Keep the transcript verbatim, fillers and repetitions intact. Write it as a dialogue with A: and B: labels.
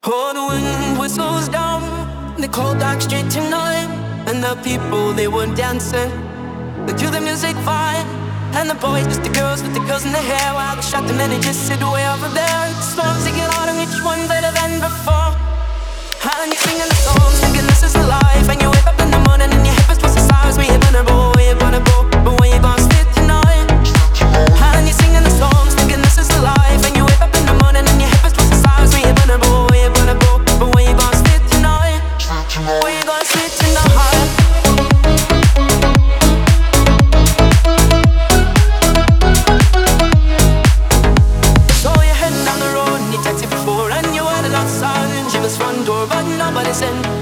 A: Oh, the wind whistles down the cold dark street tonight, and the people, they were dancing to the music vibe. And the boys, just the girls with the girls in their hair, while the shot the men, they just sit way over there. The storms, they get louder, each one better than before. And you're singing the songs, thinking this is the life. And you wake up in the morning and your hip is twisted sides. We vulnerable, we vulnerable, but where you gonna sit tonight? And you're singing the songs, thinking this is the life. And you wake up in the morning and your hip is twisted sides. We vulnerable, we vulnerable, but where you gonna sit tonight? Where you gonna sit tonight? So you're heading down the road and you text it before, and you had a lot of silence. She was front door, but nobody's in.